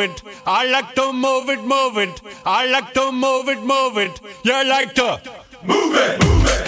it. I like to move it, move it. I like to move it, move it. You like to move it, move it.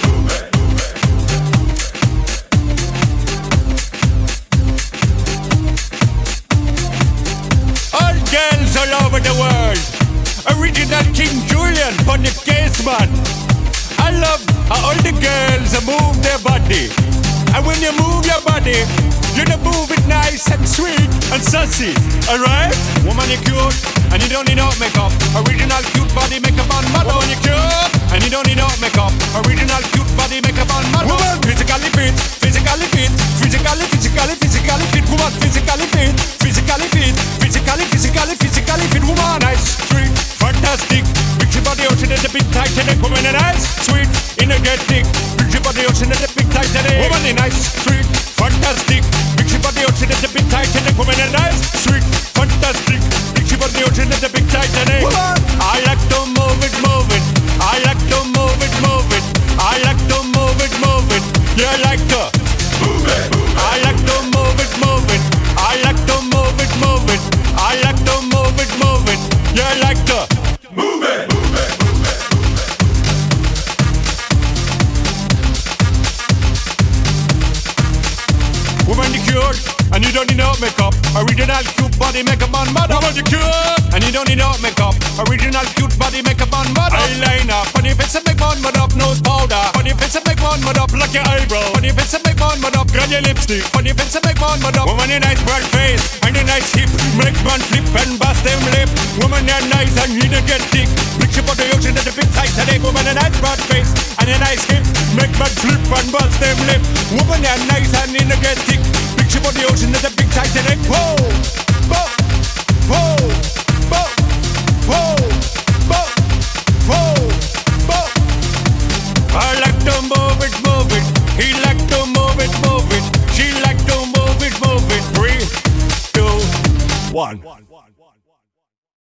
All girls all over the world. Original King Julian on the case, man. I love how all the girls move their body. And when you move your body, you don't move it nice and sweet and sassy. Alright? Woman, you're cute, and you don't need no makeup. Original cute body makeup on model. Woman, you're cute, and you don't need no makeup. Original cute body makeup on model. Woman, physically fit, physically fit, physically fit. Woman, physically fit, physically fit, physically fit. Woman, nice, sweet, fantastic. Big body ocean at the big Titanic. Woman, nice, sweet, energetic. Big body ocean at the big Titanic. Woman, nice, sweet, fantastic. Big body ocean at the big Titanic. Woman, nice, sweet, fantastic. Big body ocean at the big Titanic. Woman, I like to move it, move it. I like to move it, move it. I like to move it, move it. You like to move it, move it. I like to move it, move it. I like to move it, move it. I like to move it, move it. You like to move it, move it, move it. Woman, you cute, and you don't need no makeup. Original cute body makeup on model. Woman, you cute, and you don't need no makeup. Original cute body makeup on model. Eyeliner, funny face and make one mud up. Nose powder, funny face and make one mud up. Like your eyebrow, funny face and make one mud up. Grab your lipstick, funny face and make one mud up. Woman, you nice broad face and a nice hip. Make man flip and bust them lip. Woman, you nice and you don't get thick. Big ship on the ocean at the big Titanic. Woman, a nice broad face and a nice hip. Make man flip and bust them lip. Woman, you nice and you don't get thick. Big ship on the ocean at the big Titanic. Whoa, whoa, whoa, whoa, whoa.